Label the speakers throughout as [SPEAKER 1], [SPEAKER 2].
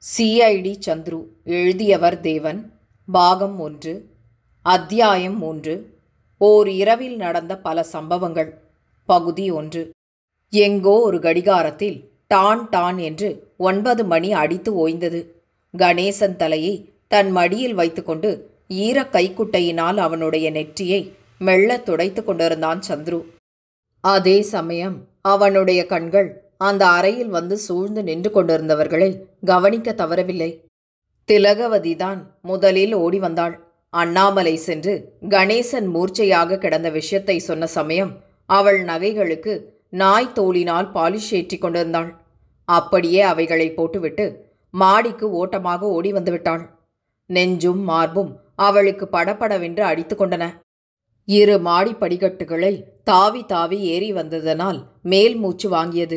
[SPEAKER 1] CID Chandru. எழுதியவர் தேவன். பாகம் 1. அத்தியாயம் 3. ஓர் இரவில் நடந்த பல சம்பவங்கள். பகுதி 1. எங்கோ ஒரு கடிகாரத்தில் டான் டான் என்று 9 மணி அடித்து ஓய்ந்தது. கணேசன் தலையை தன் மடியில் வைத்துக்கொண்டு ஈரக் கைக்குட்டையினால் அவனுடைய நெற்றியை மெல்ல துடைத்து கொண்டிருந்தான் சந்துரு. அதே சமயம் அவனுடைய கண்கள் அந்த அறையில் வந்து சூழ்ந்து நின்று கொண்டிருந்தவர்களை கவனிக்க தவறவில்லை. திலகவதிதான் முதலில் ஓடி வந்தாள். அண்ணாமலை சென்று கணேசன் மூர்ச்சையாக கிடந்த விஷயத்தை சொன்ன சமயம் அவள் நகைகளுக்கு நாய் தோலினால் பாலிஷ் ஏற்றி கொண்டிருந்தாள். அப்படியே அவைகளை போட்டுவிட்டு மாடிக்கு ஓட்டமாக ஓடி வந்துவிட்டாள். நெஞ்சும் மார்பும் அவளுக்கு படபடவென்று அடித்து கொண்டன. 2 மாடி படிக்கட்டுகளை தாவி தாவி ஏறி வந்ததனால் மேல் மூச்சு வாங்கியது.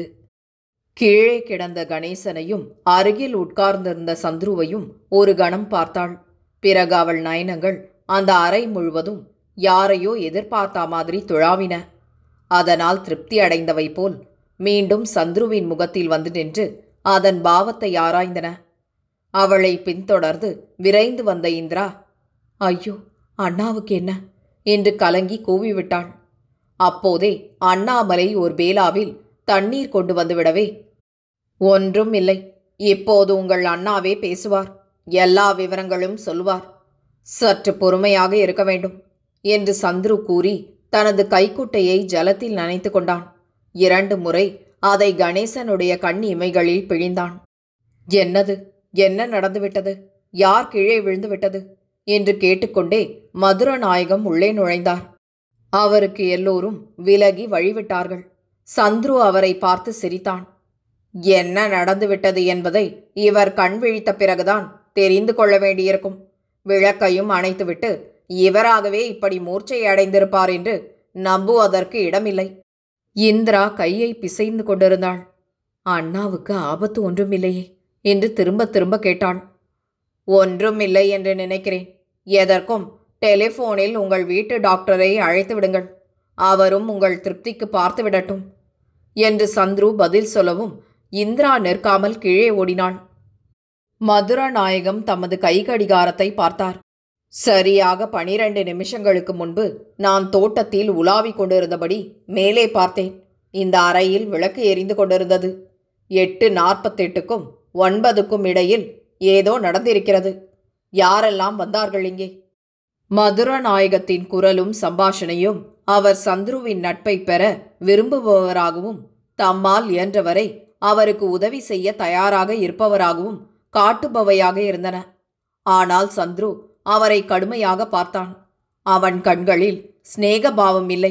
[SPEAKER 1] கீழே கிடந்த கணேசனையும் அருகில் உட்கார்ந்திருந்த சந்துருவையும் ஒரு கணம் பார்த்தாள். பிறகு அவள் நயனங்கள் அந்த அறை முழுவதும் யாரையோ எதிர்பார்த்த மாதிரி துழாவின. அதனால் திருப்தி அடைந்தவை போல் மீண்டும் சந்துருவின் முகத்தில் வந்து நின்று அதன் பாவத்தை ஆராய்ந்தன. அவளை பின்தொடர்ந்து விரைந்து வந்த இந்திரா, ஐயோ அண்ணாவுக்கு என்ன என்று கலங்கி கூவிவிட்டாள். அப்போதே அண்ணாமலை ஒரு பேலாவில் தண்ணீர் கொண்டு வந்துவிடவே, ஒன்றும் இல்லை, இப்போது உங்கள் அண்ணாவே பேசுவார், எல்லா விவரங்களும் சொல்லுவார், சற்று பொறுமையாக இருக்க வேண்டும் என்று சந்துரு கூறி தனது கைக்குட்டையை ஜலத்தில் நனைத்து கொண்டான். 2 முறை அதை கணேசனுடைய கண் இமைகளில் பிழிந்தான். என்னது, என்ன நடந்துவிட்டது, யார் கீழே விழுந்து விட்டது என்று கேட்டுக்கொண்டே மதுரநாயகம் உள்ளே நுழைந்தார். அவருக்கு எல்லோரும் விலகி வழிவிட்டார்கள். சந்துரு அவரை பார்த்து சிரித்தான். என்ன நடந்துவிட்டது என்பதை இவர் கண் விழித்த பிறகுதான் தெரிந்து கொள்ள வேண்டியிருக்கும். விளக்கையும் அணைத்துவிட்டு இவராகவே இப்படி மூர்ச்சை அடைந்திருப்பார் என்று நம்புவதற்கு இடமில்லை. இந்திரா கையை பிசைந்து கொண்டிருந்தாள். அண்ணாவுக்கு ஆபத்து ஒன்றுமில்லையே என்று திரும்ப திரும்ப கேட்டாள். ஒன்றுமில்லை என்று நினைக்கிறேன். எதற்கும் டெலிஃபோனில் உங்கள் வீட்டு டாக்டரை அழைத்து விடுங்கள், அவரும் உங்கள் திருப்திக்கு பார்த்து விடட்டும் என்று சந்துரு பதில் சொல்லவும் இந்திரா நிற்காமல் கீழே ஓடினாள். மதுரநாயகம் தமது கை கடிகாரத்தை பார்த்தார். சரியாக 12 நிமிஷங்களுக்கு முன்பு நான் தோட்டத்தில் உலாவிக் கொண்டிருந்தபடி மேலே பார்த்தேன். இந்த அறையில் விளக்கு எரிந்து கொண்டிருந்தது. 8:48க்கும் 9க்கும் இடையில் ஏதோ நடந்திருக்கிறது. யாரெல்லாம் வந்தார்கள் இங்கே? மதுரநாயகத்தின் குரலும் சம்பாஷணையும் அவர் சந்துருவின் நட்பை பெற விரும்புபவராகவும் தம்மால் இயன்றவரை அவருக்கு உதவி செய்ய தயாராக இருப்பவராகவும் காட்டுபவையாக இருந்தன. ஆனால் சந்துரு அவரை கடுமையாக பார்த்தான். அவன் கண்களில் சிநேகபாவம் இல்லை.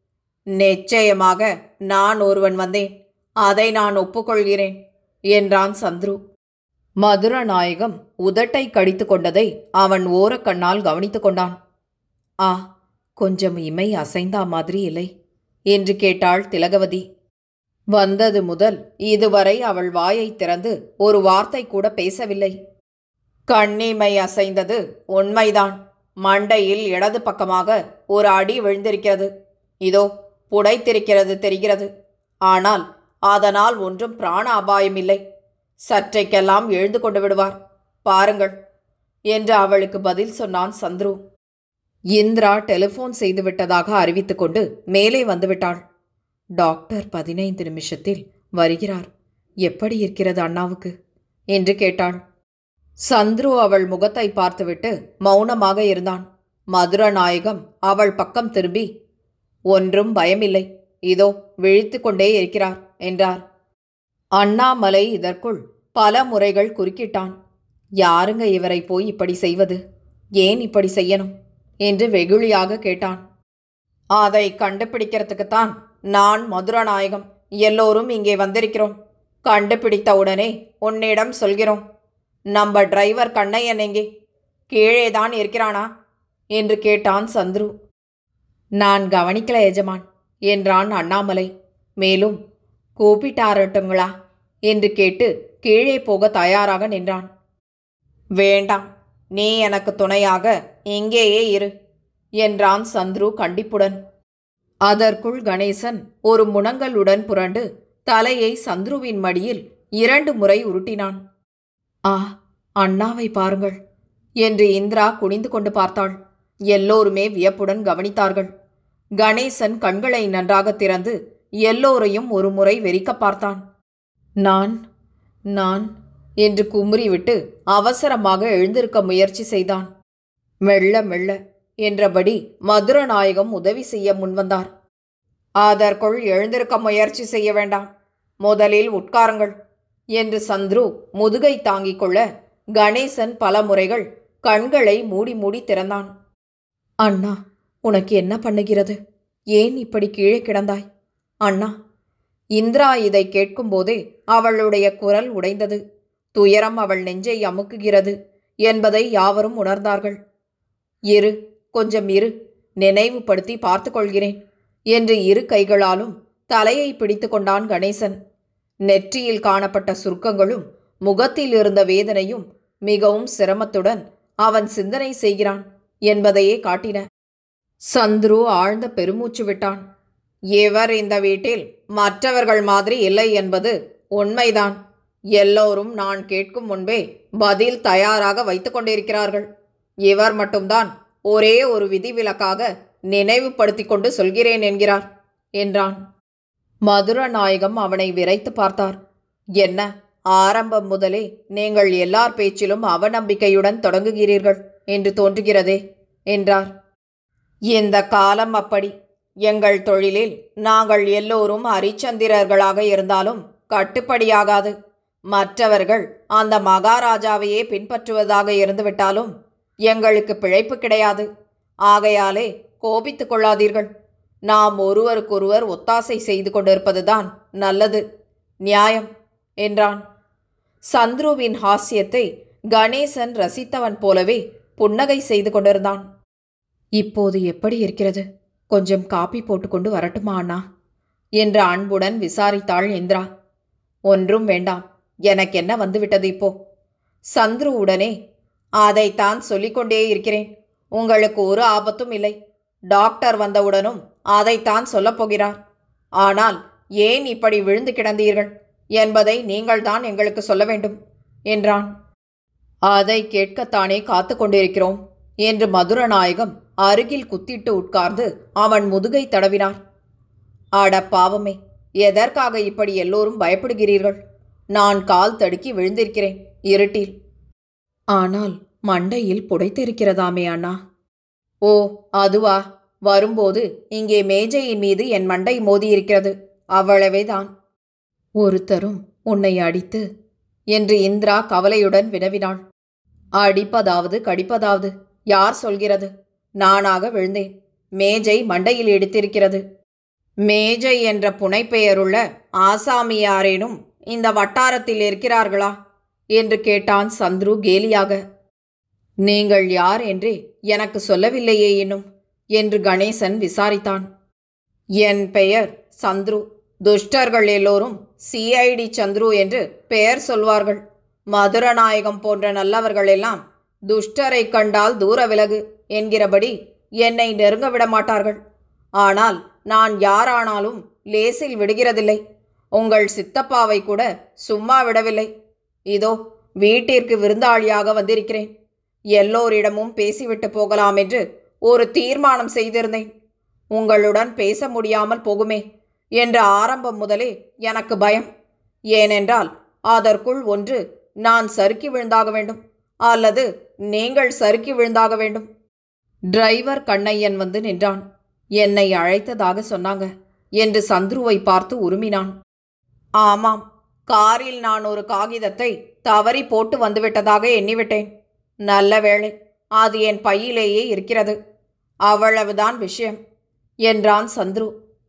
[SPEAKER 1] நிச்சயமாக நான் ஒருவன் வந்தேன், அதை நான் ஒப்புக்கொள்கிறேன் என்றான் சந்துரு. மதுரநாயகம் உதட்டை கடித்து கொண்டதை அவன் ஓரக்கண்ணால் கவனித்து கொண்டான். ஆ, கொஞ்சம் இமை அசைந்தா மாதிரி இல்லை என்று கேட்டாள் திலகவதி. வந்தது முதல் இதுவரை அவள் வாயை திறந்து ஒரு வார்த்தை கூட பேசவில்லை. கண்ணிமை அசைந்தது உண்மைதான். மண்டையில் இடது பக்கமாக ஒரு அடி விழுந்திருக்கிறது. இதோ புடைத்திருக்கிறது தெரிகிறது. ஆனால் அதனால் ஒன்றும் பிராண அபாயமில்லை. சற்றைக்கெல்லாம் எழுந்து கொண்டு விடுவார், பாருங்கள் என்று அவளுக்கு பதில் சொன்னான் சந்துரு. இந்திரா டெலிஃபோன் செய்துவிட்டதாக அறிவித்து கொண்டு மேலே வந்துவிட்டாள். டாக்டர் 15 நிமிஷத்தில் வருகிறார், எப்படி இருக்கிறது அண்ணாவுக்கு என்று கேட்டாள். சந்துரு அவள் முகத்தை பார்த்துவிட்டு மௌனமாக இருந்தான். மதுரநாயகம் அவள் பக்கம் திரும்பி, ஒன்றும் பயமில்லை, இதோ விழித்து கொண்டே இருக்கிறார் என்றார். அண்ணாமலை இதற்குள் பல முறைகள் குறுக்கிட்டான். யாருங்க இவரை போய் இப்படி செய்வது, ஏன் இப்படி செய்யணும் என்று வெகுளியாக கேட்டான். அதை கண்டுபிடிக்கிறதுக்குத்தான் நான் மதுரநாயகம் எல்லோரும் இங்கே வந்திருக்கிறோம். கண்டுபிடித்தவுடனே உன்னிடம் சொல்கிறோம். நம்ம டிரைவர் கண்ணையன் எங்கே, கீழேதான் இருக்கிறானா என்று கேட்டான் சந்துரு. நான் கவனிக்கல எஜமான் என்றான் அண்ணாமலை. மேலும் கூப்பிட்டாரட்டுங்களா என்று கேட்டு கீழே போக தயாராக நின்றான். வேண்டாம், நீ எனக்கு துணையாக இங்கேயே இரு என்றான் சந்துரு கண்டிப்புடன். அதற்குள் கணேசன் ஒரு முனங்கலுடன் புரண்டு தலையை சந்துருவின் மடியில் 2 முறை உருட்டினான். ஆ, அண்ணாவை பாருங்கள் என்று இந்திரா குனிந்து கொண்டு பார்த்தாள். எல்லோருமே வியப்புடன் கவனித்தார்கள். கணேசன் கண்களை நன்றாக திறந்து எல்லோரையும் ஒரு முறை வெறிக்க பார்த்தான். நான் நான் என்று குமுறிவிட்டு அவசரமாக எழுந்திருக்க முயற்சி செய்தான். மெல்ல மெல்ல என்றபடி மதுரநாயகம் உதவி செய்ய முன்வந்தார். அதற்குள் எழுந்திருக்க முயற்சி செய்ய வேண்டாம், முதலில் உட்காருங்கள் என்று சந்துரு முதுகை தாங்கிக் கொள்ள கணேசன் பல முறைகள் கண்களை மூடி மூடி திறந்தான். அண்ணா, உனக்கு என்ன பண்ணுகிறது? ஏன் இப்படி கீழே கிடந்தாய்? அண்ணா. இந்திரா இதை கேட்கும்போதே அவளுடைய குரல் உடைந்தது. துயரம் அவள் நெஞ்சை அமுக்குகிறது என்பதை யாவரும் உணர்ந்தார்கள். இரு, கொஞ்சம் இரு, நினைவுபடுத்தி பார்த்து கொள்கிறேன் என்று இரு கைகளாலும் தலையை பிடித்து கொண்டான் கணேசன். நெற்றியில் காணப்பட்ட சுருக்கங்களும் முகத்தில் இருந்த வேதனையும் மிகவும் சிரமத்துடன் அவன் சிந்தனை செய்கிறான் என்பதையே காட்டின. சந்துரு ஆழ்ந்த பெருமூச்சு விட்டான். இவர் இந்த வீட்டில் மற்றவர்கள் மாதிரி இல்லை என்பது உண்மைதான். எல்லோரும் நான் கேட்கும் முன்பே பதில் தயாராக வைத்து கொண்டிருக்கிறார்கள். இவர் மட்டும்தான் ஒரே ஒரு விதிவிலக்காக நினைவுபடுத்தி கொண்டு சொல்கிறேன் என்கிறார் என்றான். மதுரநாயகம் அவனை விரைத்து பார்த்தார். என்ன, ஆரம்பம் முதலே நீங்கள் எல்லார் பேச்சிலும் அவநம்பிக்கையுடன் தொடங்குகிறீர்கள் என்று தோன்றுகிறதே என்றார். இந்த காலம் அப்படி. எங்கள் தொழிலில் நாங்கள் எல்லோரும் அரிச்சந்திரர்களாக இருந்தாலும் கட்டுப்படியாகாது. மற்றவர்கள் அந்த மகாராஜாவையே பின்பற்றுவதாக இருந்துவிட்டாலும் எங்களுக்கு பிழைப்பு கிடையாது. ஆகையாலே கோபித்து கொள்ளாதீர்கள். நாம் ஒருவருக்கொருவர் ஒத்தாசை செய்து கொண்டிருப்பதுதான் நல்லது, நியாயம் என்றான். சந்துருவின் ஹாஸ்யத்தை கணேசன் ரசித்தவன் போலவே புன்னகை செய்து கொண்டிருந்தான். இப்போது எப்படி இருக்கிறது? கொஞ்சம் காப்பி போட்டுக்கொண்டு வரட்டுமா அண்ணா என்று அன்புடன் விசாரித்தாள் இந்திரா. ஒன்றும் வேண்டாம், எனக்கு என்ன வந்துவிட்டது இப்போ? சந்துரு உடனே, அதைத்தான் சொல்லிக்கொண்டே இருக்கிறேன். உங்களுக்கு ஒரு ஆபத்தும் இல்லை. டாக்டர் வந்தவுடனும் அதைத்தான் சொல்லப்போகிறார். ஆனால் ஏன் இப்படி விழுந்து கிடந்தீர்கள் என்பதை நீங்கள்தான் எங்களுக்கு சொல்ல வேண்டும் என்றான். அதை கேட்கத்தானே காத்து கொண்டிருக்கிறோம் என்று மதுரநாயகம் அருகில் குத்திட்டு உட்கார்ந்து அவன் முதுகை தடவினார். அட பாவமே, எதற்காக இப்படி எல்லோரும் பயப்படுகிறீர்கள்? நான் கால் தடுக்கி விழுந்திருக்கிறேன் இருட்டில். ஆனால் மண்டையில் புடைத்திருக்கிறதாமே அண்ணா. ஓ, அதுவா? வரும்போது இங்கே மேஜையின் மீது என் மண்டை மோதியிருக்கிறது, அவ்வளவேதான். ஒருத்தரும் உன்னை அடித்து என்று இந்திரா கவலையுடன் வினவினாள். அடிப்பதாவது கடிப்பதாவது யார் சொல்கிறது? நானாக விழுந்தேன். மேஜை மண்டையில் எடுத்திருக்கிறது. மேஜை என்ற புனைப்பெயருள்ள ஆசாமியாரேனும் இந்த வட்டாரத்தில் இருக்கிறார்களா என்று கேட்டான் சந்துரு கேலியாக. நீங்கள் யார் என்றே எனக்கு சொல்லவில்லையே இன்னும் என்று கணேசன் விசாரித்தான். என் பெயர் சந்துரு. துஷ்டர்கள் எல்லோரும் சிஐடி சந்துரு என்று பெயர் சொல்வார்கள். மதுரநாயகம் போன்ற நல்லவர்கள் எல்லாம் துஷ்டரை கண்டால் தூர விலகு என்கிறபடி என்னை நெருங்க விட மாட்டார்கள். ஆனால் நான் யாரானாலும் லேசில் விடுகிறதில்லை. உங்கள் சித்தப்பாவை கூட சும்மா விடவில்லை. இதோ வீட்டிற்கு விருந்தாளியாக வந்திருக்கிறேன். எல்லோரிடமும் பேசிவிட்டு போகலாம் என்று ஒரு தீர்மானம் செய்திருந்தேன். உங்களுடன் பேச முடியாமல் போகுமே என்ற ஆரம்பம் முதலே எனக்கு பயம். ஏனென்றால் அதற்குள் ஒன்று நான் சறுக்கி விழுந்தாக வேண்டும், அல்லது நீங்கள் சறுக்கி விழுந்தாக வேண்டும். டிரைவர் கண்ணையன் வந்து நின்றான். என்னை அழைத்ததாக சொன்னாங்க என்று சந்துருவை பார்த்து உருமினான். ஆமாம், காரில் நான் ஒரு காகிதத்தை தவறி போட்டு வந்துவிட்டதாக எண்ணிவிட்டேன். நல்ல வேளை, அது என் பையிலேயே இருக்கிறது. அவ்வளவுதான் விஷயம் என்றான் சந்துரு.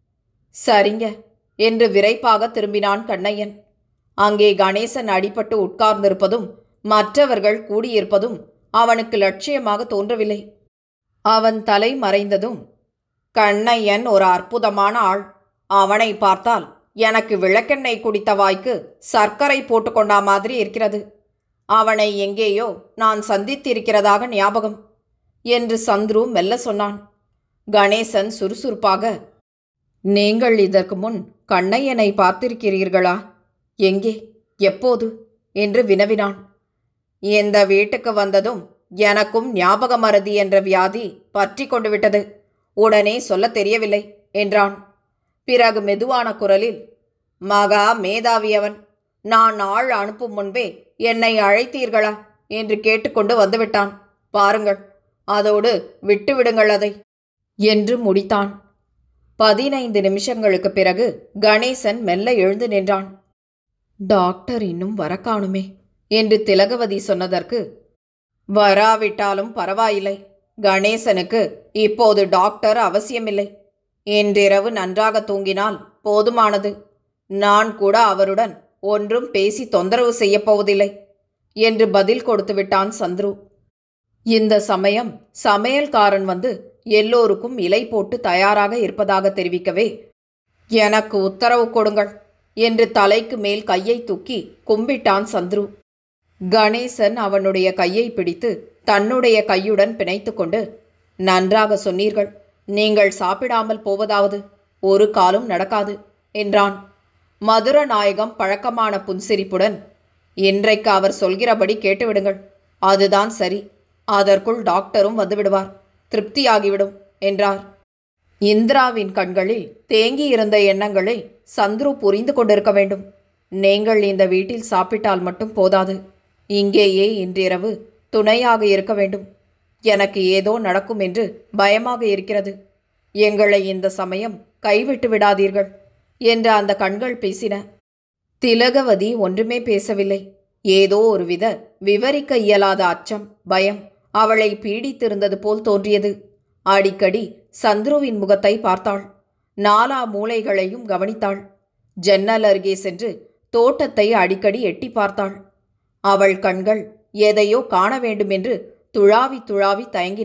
[SPEAKER 1] சரிங்க என்று விரைப்பாக திரும்பினான் கண்ணையன். அங்கே கணேசன் அடிபட்டு உட்கார்ந்திருப்பதும் மற்றவர்கள் கூடியிருப்பதும் அவனுக்கு லட்சியமாக தோன்றவில்லை. அவன் தலை மறைந்ததும், கண்ணையன் ஒரு அற்புதமான ஆள். அவனை பார்த்தால் எனக்கு விளக்கெண்ணெய் குடித்த வாய்க்கு சர்க்கரை போட்டுக்கொண்டா மாதிரி இருக்கிறது. அவனை எங்கேயோ நான் சந்தித்திருக்கிறதாக ஞாபகம் என்று சந்துரு மெல்ல சொன்னான். கணேசன் சுறுசுறுப்பாக, நீங்கள் இதற்கு முன் கண்ணையனை பார்த்திருக்கிறீர்களா? எங்கே, எப்போது என்று வினவினான். இந்த வீட்டுக்கு வந்ததும் எனக்கும் ஞாபக மறதி என்ற வியாதி பற்றி கொண்டு விட்டது. உடனே சொல்ல தெரியவில்லை என்றான். பிறகு மெதுவான குரலில், மகா மேதாவியவன், நான் ஆள் அனுப்பும் முன்பே என்னை அழைத்தீர்களா என்று கேட்டுக்கொண்டு வந்துவிட்டான். பாருங்கள், அதோடு விட்டுவிடுங்கள் அதை என்று முடித்தான். 15 நிமிஷங்களுக்கு பிறகு கணேசன் மெல்ல எழுந்து நின்றான். டாக்டர் இன்னும் வரக்காணுமே என்று திலகவதி சொன்னதற்கு, வராவிட்டாலும் பரவாயில்லை, கணேசனுக்கு இப்போது டாக்டர் அவசியமில்லை. இன்றிரவு நன்றாக தூங்கினால் போதுமானது. நான் கூட அவருடன் ஒன்றும் பேசி தொந்தரவு செய்யப்போவதில்லை என்று பதில் கொடுத்து விட்டான் சந்துரு. இந்த சமயம் சமையல்காரன் வந்து எல்லோருக்கும் இலை போட்டு தயாராக இருப்பதாக தெரிவிக்கவே, எனக்கு உத்தரவு கொடுங்கள் என்று தலைக்கு மேல் கையை தூக்கி கும்பிட்டான் சந்துரு. கணேசன் அவனுடைய கையை பிடித்து தன்னுடைய கையுடன் பிணைத்து கொண்டு, நன்றாக சொன்னீர்கள், நீங்கள் சாப்பிடாமல் போவதாவது ஒரு காலும் நடக்காது என்றான். மதுரநாயகம் பழக்கமான புன்சிரிப்புடன், இன்றைக்கு அவர் சொல்கிறபடி கேட்டுவிடுங்கள், அதுதான் சரி, அதற்குள் டாக்டரும் வந்துவிடுவார், திருப்தியாகிவிடும் என்றார். இந்திராவின் கண்களில் தேங்கியிருந்த எண்ணங்களை சந்துரு புரிந்து கொண்டிருக்க வேண்டும். நீங்கள் இந்த வீட்டில் சாப்பிட்டால் மட்டும் போதாது, இங்கேயே இன்றிரவு துணையாக இருக்க வேண்டும். எனக்கு ஏதோ நடக்கும் என்று பயமாக இருக்கிறது. எங்களை இந்த சமயம் கைவிட்டு விடாதீர்கள் என்று அந்த கண்கள் பேசின. திலகவதி ஒன்றுமே பேசவில்லை. ஏதோ ஒருவித விவரிக்க இயலாத அச்சம், பயம் அவளை பீடித்திருந்தது போல் தோன்றியது. அடிக்கடி சந்துருவின் முகத்தை பார்த்தாள். நாலா மூலைகளையும் கவனித்தாள். ஜன்னல் அருகே சென்று தோட்டத்தை அடிக்கடி எட்டி பார்த்தாள். அவள் கண்கள் எதையோ காண வேண்டுமென்று துழாவி துழாவி தயங்கின.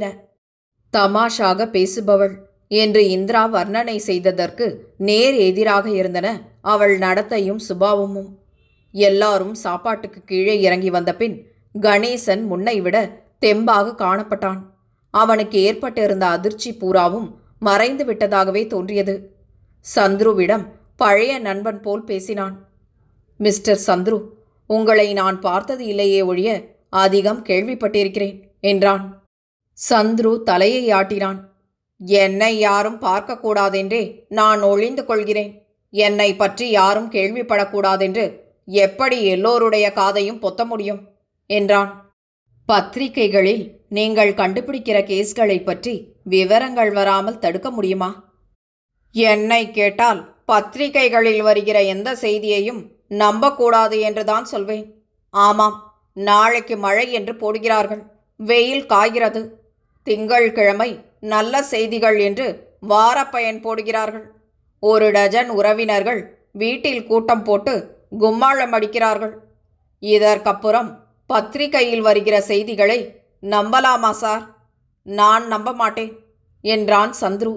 [SPEAKER 1] தமாஷாக பேசுபவள் என்று இந்திரா வர்ணனை செய்ததற்கு நேர் எதிராக இருந்தன அவள் நடத்தையும் சுபாவமும். எல்லாரும் சாப்பாட்டுக்கு கீழே இறங்கி வந்த பின் கணேசன் முன்னை விட தெம்பாக காணப்பட்டான். அவனுக்கு ஏற்பட்டிருந்த அதிர்ச்சி பூராவும் மறைந்து விட்டதாகவே தோன்றியது. சந்துருவிடம் பழைய நண்பன் போல் பேசினான். மிஸ்டர் சந்துரு, உங்களை நான் பார்த்தது இல்லையே ஒழிய அதிகம் கேள்விப்பட்டிருக்கிறேன் என்றான். சந்துரு தலையை ஆட்டினான். என்னை யாரும் பார்க்கக்கூடாதென்றே நான் ஒளிந்து கொள்கிறேன். என்னை பற்றி யாரும் கேள்விப்படக்கூடாதென்று எப்படி எல்லோருடைய காதையும் பொத்த முடியும் என்றான். பத்திரிகைகளில் நீங்கள் கண்டுபிடிக்கிற கேஸ்களை பற்றி விவரங்கள் வராமல் தடுக்க முடியுமா? என்னை கேட்டால் பத்திரிகைகளில் வருகிற எந்த செய்தியையும் நம்பக்கூடாது என்றுதான் சொல்வேன். ஆமாம், நாளைக்கு மழை என்று போடுகிறார்கள், வெயில் காய்கிறது. திங்கள்கிழமை நல்ல செய்திகள் என்று வாரப்பயன் போடுகிறார்கள். ஒரு டஜன் உறவினர்கள் வீட்டில் கூட்டம் போட்டு கும்மாளம் அடிக்கிறார்கள். இதற்கப்புறம் பத்திரிகையில் வருகிற செய்திகளை நம்பலாமா சார்? நான் நம்ப மாட்டேன் என்றான் சந்துரு.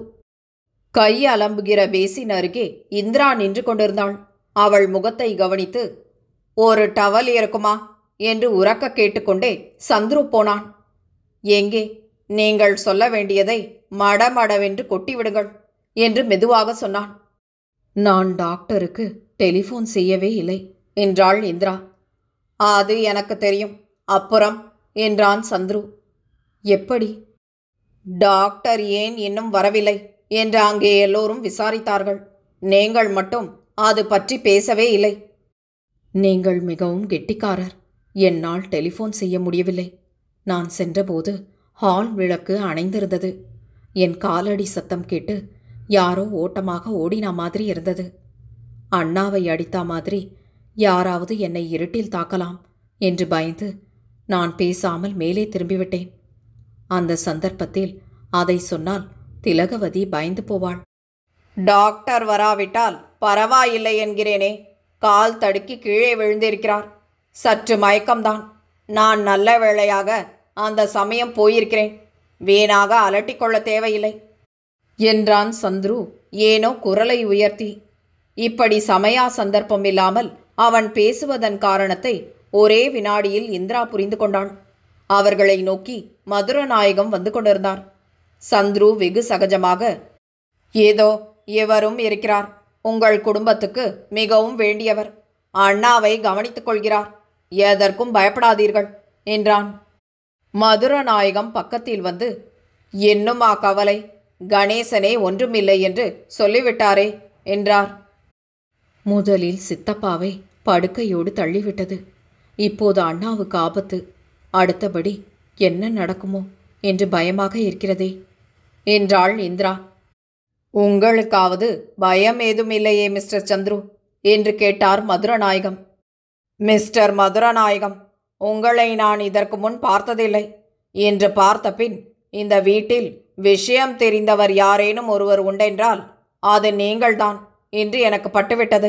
[SPEAKER 1] கை அலம்புகிற பேசின் அருகே இந்திரா நின்று கொண்டிருந்தாள். அவள் முகத்தை கவனித்து, ஒரு டவல் இருக்குமா என்று உரக்க கேட்டுக்கொண்டே சந்துரு போனான். எங்கே? நீங்கள் சொல்ல வேண்டியதை மடமடவென்று கொட்டிவிடுங்கள் என்று மெதுவாக சொன்னான். நான் டாக்டருக்கு டெலிஃபோன் செய்யவே இல்லை என்றாள் இந்திரா. அது எனக்கு தெரியும், அப்புறம் என்றான் சந்துரு. எப்படி? டாக்டர் ஏன் இன்னும் வரவில்லை என்று அங்கே எல்லோரும் விசாரித்தார்கள். நீங்கள் மட்டும் அது பற்றி பேசவே இல்லை. நீங்கள் மிகவும் கெட்டிக்காரர். என்னால் டெலிஃபோன் செய்ய முடியவில்லை. நான் சென்றபோது ஹால் விளக்கு அணைந்திருந்தது. என் காலடி சத்தம் கேட்டு யாரோ ஓட்டமாக ஓடினா மாதிரி இருந்தது. அண்ணாவை அடித்தா மாதிரி யாராவது என்னை இருட்டில் தாக்கலாம் என்று பயந்து நான் பேசாமல் மேலே திரும்பிவிட்டேன். அந்த சந்தர்ப்பத்தில் அதை சொன்னால் திலகவதி பயந்து போவாள். டாக்டர் வராவிட்டால் பரவாயில்லை என்கிறேனே. கால் தடுக்கி கீழே விழுந்திருக்கிறார். சற்று மயக்கம்தான். நான் நல்ல வேளையாக அந்த சமயம் போயிருக்கிறேன். வீணாக அலட்டிக்கொள்ள தேவையில்லை என்றான் சந்துரு ஏனோ குரலை உயர்த்தி. இப்படி சமயா சந்தர்ப்பம் இல்லாமல் அவன் பேசுவதன் காரணத்தை ஒரே வினாடியில் இந்திரா புரிந்து கொண்டாள். அவர்களை நோக்கி மதுரநாயகம் வந்து கொண்டிருந்தார். சந்துரு வெகு சகஜமாக, ஏதோ எவரும் இருக்கிறார். உங்கள் குடும்பத்துக்கு மிகவும் வேண்டியவர். அண்ணாவை கவனித்துக் கொள்கிறார். எதற்கும் பயப்படாதீர்கள் என்றான். மதுரநாயகம் பக்கத்தில் வந்து, "என்னுமா கவலை? கணேசனே ஒன்றுமில்லை என்று சொல்லிவிட்டாரே" என்றார். முதலில் சித்தப்பாவை படுக்கையோடு தள்ளிவிட்டது. இப்போது அண்ணாவுக்கு ஆபத்து. அடுத்தபடி என்ன நடக்குமோ என்று பயமாக இருக்கிறதே என்றாள் இந்திரா. "உங்களுக்காவது பயம் ஏதுமில்லையே மிஸ்டர் சந்துரு?" என்று கேட்டார் மதுரநாயகம். "மிஸ்டர் மதுரநாயகம், உங்களை நான் இதற்கு முன் பார்த்ததில்லை. என்று பார்த்த பின் இந்த வீட்டில் விஷயம் தெரிந்தவர் யாரேனும் ஒருவர் உண்டென்றால் அது நீங்கள்தான் என்று எனக்கு பட்டுவிட்டது."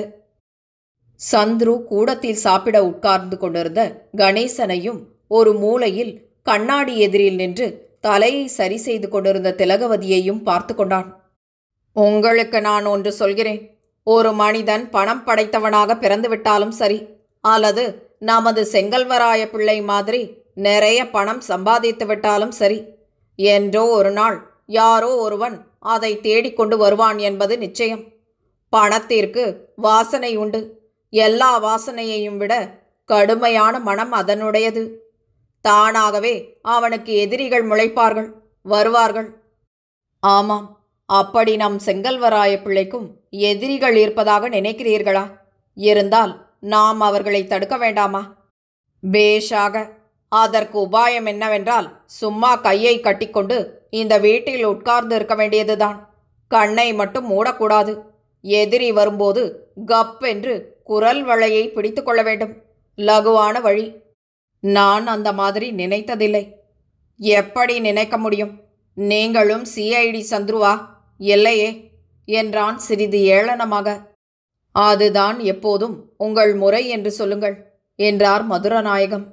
[SPEAKER 1] சந்துரு கூடத்தில் சாப்பிட உட்கார்ந்து கொண்டிருந்த கணேசனையும் ஒரு மூலையில் கண்ணாடி எதிரில் நின்று தலையை சரி செய்து கொண்டிருந்த திலகவதியையும் பார்த்து கொண்டான். "உங்களுக்கு நான் ஒன்று சொல்கிறேன். ஒரு மனிதன் பணம் படைத்தவனாக பிறந்துவிட்டாலும் சரி, அல்லது நமது செங்கல்வராய பிள்ளை மாதிரி நிறைய பணம் சம்பாதித்து விட்டாலும் சரி, என்றோ ஒரு நாள் யாரோ ஒருவன் அதை தேடிக்கொண்டு வருவான் என்பது நிச்சயம். பணத்திற்கு வாசனை உண்டு. எல்லா வாசனையையும் விட கடுமையான மனம் அதனுடையது. தானாகவே அவனுக்கு எதிரிகள் முளைப்பார்கள், வருவார்கள். ஆமாம், அப்படி நம் செங்கல்வராய பிள்ளைக்கும் எதிரிகள் இருப்பதாக நினைக்கிறீர்களா? இருந்தால் நாம் அவர்களை தடுக்க வேண்டாமா? பேஷாக. அதற்கு உபாயம் என்னவென்றால், சும்மா கையை கட்டிக்கொண்டு இந்த வீட்டில் உட்கார்ந்து இருக்க வேண்டியதுதான். கண்ணை மட்டும் மூடக்கூடாது. எதிரி வரும்போது கப் என்று குரல் வளையை பிடித்து கொள்ள வேண்டும். லகுவான வழி. நான் அந்த மாதிரி நினைத்ததில்லை." "எப்படி நினைக்க முடியும்? நீங்களும் சிஐடி சந்துருவா?" "இல்லையே" என்றான் சிறிது ஏளனமாக. "அதுதான் எப்போதும் உங்கள் முறை என்று சொல்லுங்கள்" என்றார் மதுரநாயகம்.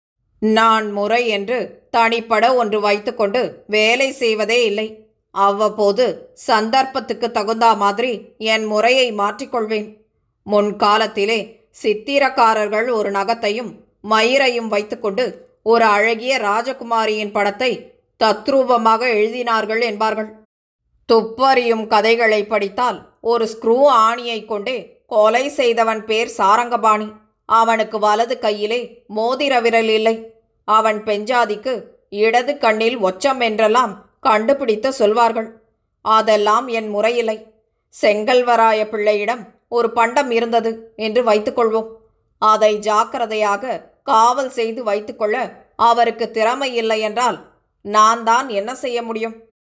[SPEAKER 1] "நான் முறை என்று தனிப்பட ஒன்று வைத்துக்கொண்டு வேலை செய்வதே இல்லை. அவ்வப்போது சந்தர்ப்பத்துக்கு தகுந்த மாதிரி என் முறையை மாற்றிக்கொள்வேன். முன்காலத்திலே சித்திரக்காரர்கள் ஒரு நகத்தையும் மயிரையும் வைத்துக்கொண்டு ஒரு அழகிய ராஜகுமாரியின் படத்தை தத்ரூபமாக எழுதினார்கள் என்பார்கள். துப்பறியும் கதைகளை படித்தால் ஒரு ஸ்க்ரூ ஆணியை கொண்டே கொலை செய்தவன் பேர் சாரங்கபாணி. அவனுக்கு வலது கையிலே மோதிர விரல் இல்லை. அவன் பெஞ்சாதிக்கு இடது கண்ணில் ஒச்சம் என்றெல்லாம் கண்டுபிடித்து சொல்வார்கள். அதெல்லாம் என் முறையில்லை. செங்கல்வராய பிள்ளையிடம் ஒரு பண்டம் இருந்தது என்று வைத்துக்கொள்வோம். அதை ஜாக்கிரதையாக காவல் செய்து வைத்துக்கொள்ள அவருக்கு திறமை இல்லை என்றால் நான் தான் என்ன செய்ய முடியும்?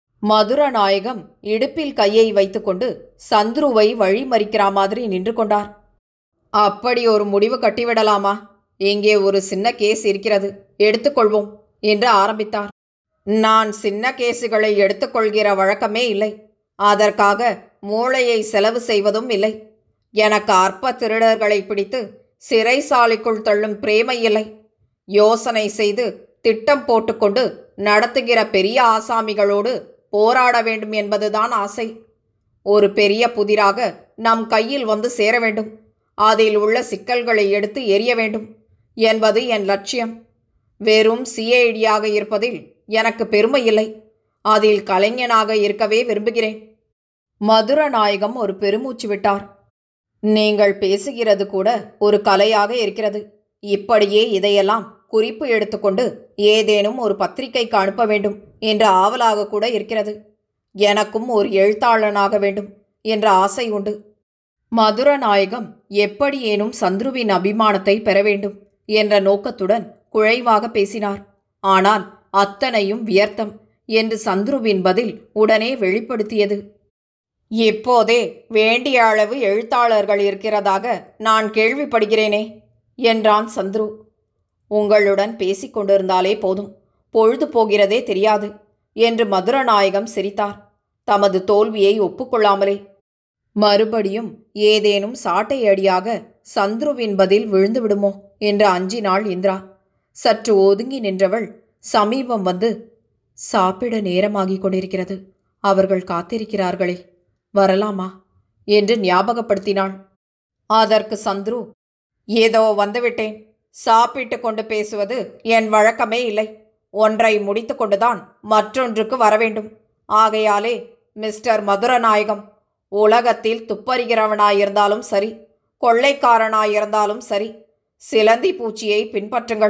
[SPEAKER 1] மதுரநாயகம் இடுப்பில் கையை வைத்துக்கொண்டு சந்துருவை வழிமறிக்கிற மாதிரி நின்று கொண்டார். "அப்படி ஒரு முடிவு கட்டிவிடலாமா? இங்கே ஒரு சின்ன கேஸ் இருக்கிறது, எடுத்துக்கொள்வோம்" என்று ஆரம்பித்தார். "நான் சின்ன கேஸுகளை எடுத்துக்கொள்கிற வழக்கமே இல்லை. அதற்காக மூளையை செலவு செய்வதும் இல்லை. எனக்கு அற்ப திருடர்களை பிடித்து சிறைசாலைக்குள் தள்ளும் பிரேமை இல்லை. யோசனை செய்து திட்டம் போட்டுக்கொண்டு நடத்துகிற பெரிய ஆசாமிகளோடு போராட வேண்டும் என்பதுதான் ஆசை. ஒரு பெரிய புதிராக நம் கையில் வந்து சேர வேண்டும். அதில் உள்ள சிக்கல்களை எடுத்து எறிய வேண்டும் என்பது என் லட்சியம். வெறும் சிஐடியாக இருப்பதில் எனக்கு பெருமை இல்லை. அதில் கலைஞனாக இருக்கவே விரும்புகிறேன்." மதுரநாயகம் ஒரு பெருமூச்சு விட்டார். "நீங்கள் பேசுகிறது கூட ஒரு கலையாக இருக்கிறது. இப்படியே இதையெல்லாம் குறிப்பு எடுத்துக்கொண்டு ஏதேனும் ஒரு பத்திரிகைக்கு அனுப்ப வேண்டும் என்ற ஆவலாக கூட இருக்கிறது. எனக்கும் ஒரு எழுத்தாளனாக வேண்டும் என்ற ஆசை உண்டு." மதுரநாயகம் எப்படியேனும் சந்துருவின் அபிமானத்தை பெற வேண்டும் என்ற நோக்கத்துடன் குழைவாக பேசினார். ஆனால் அத்தனையும் வியர்த்தம் என்று சந்துருவின் பதில் உடனே வெளிப்படுத்தியது. "இப்போதே வேண்டிய அளவு எழுத்தாளர்கள் இருக்கிறதாக நான் கேள்விப்படுகிறேனே" என்றான் சந்துரு. "உங்களுடன் பேசிக்கொண்டிருந்தாலே போதும், பொழுது போகிறதே தெரியாது" என்று மதுரநாயகம் சிரித்தார், தமது தோல்வியை ஒப்புக்கொள்ளாமலே. மறுபடியும் ஏதேனும் சாட்டை அடியாக சந்துருவின் பதில் விழுந்து விடுமோ என்று அஞ்சினாள் இந்திரா. சற்று ஒதுங்கி நின்றவள் சமீபம் வந்து, "சாப்பிட நேரமாகிக் கொண்டிருக்கிறது. அவர்கள் காத்திருக்கிறார்களே, வரலாமா?" என்று ஞாபகப்படுத்தினாள். அதற்கு சந்துரு, "ஏதோ வந்துவிட்டேன். சாப்பிட்டு கொண்டு பேசுவது என் வழக்கமே இல்லை. ஒன்றை முடித்து கொண்டுதான் மற்றொன்றுக்கு வரவேண்டும். ஆகையாலே மிஸ்டர் மதுரநாயகம், உலகத்தில் துப்பறிகிறவனாயிருந்தாலும் சரி, கொள்ளைக்காரனாயிருந்தாலும் சரி, சிலந்தி பூச்சியை பின்பற்றுங்கள்.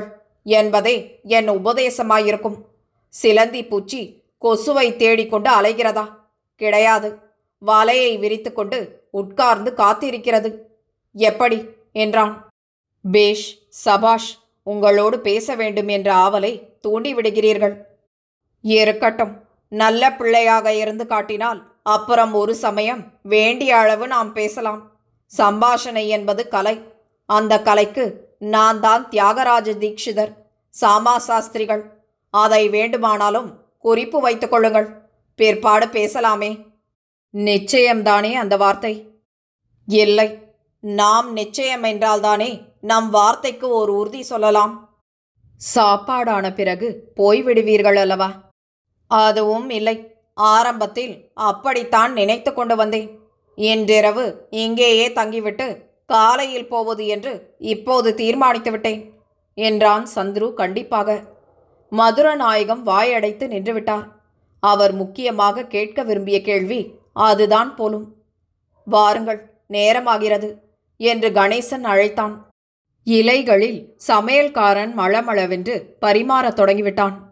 [SPEAKER 1] என்பதே என் உபதேசமாயிருக்கும். சிலந்தி பூச்சி கொசுவை தேடிக்கொண்டு அலைகிறதா? கிடையாது. வலையை விரித்து கொண்டு உட்கார்ந்து காத்திருக்கிறது. எப்படி என்றான். பேஷ், சபாஷ், உங்களோடு பேச வேண்டும் என்ற ஆவலை தூண்டிவிடுகிறீர்கள். இருக்கட்டும், நல்ல பிள்ளையாக இருந்து காட்டினால் அப்புறம் ஒரு சமயம் வேண்டிய அளவு நாம் பேசலாம். சம்பாஷணை என்பது கலை. அந்த கலைக்கு நான் தான் தியாகராஜ தீட்சிதர், சாமா சாஸ்திரிகள். அதை வேண்டுமானாலும் குறிப்பு வைத்துக் கொள்ளுங்கள். பிற்பாடு பேசலாமே. நிச்சயம்தானே அந்த வார்த்தை? இல்லை, நாம் நிச்சயம் என்றால்தானே நம் வார்த்தைக்கு ஒரு உறுதி சொல்லலாம். சாப்பாடான பிறகு போய்விடுவீர்கள் அல்லவா? அதுவும் இல்லை. ஆரம்பத்தில் அப்படித்தான் நினைத்து கொண்டு வந்தேன். இன்றிரவு இங்கேயே தங்கிவிட்டு காலையில் போவது என்று இப்போது தீர்மானித்து விட்டேன் என்றான் சந்துரு கண்டிப்பாக. மதுரநாயகம் வாயடைத்து நின்றுவிட்டார். அவர் முக்கியமாக கேட்க விரும்பிய கேள்வி அதுதான் போலும். வாருங்கள், நேரமாகிறது என்று கணேசன் அழைத்தான். இலைகளில் சமையல்காரன் மளமளவென்று பரிமாறத் தொடங்கிவிட்டான்.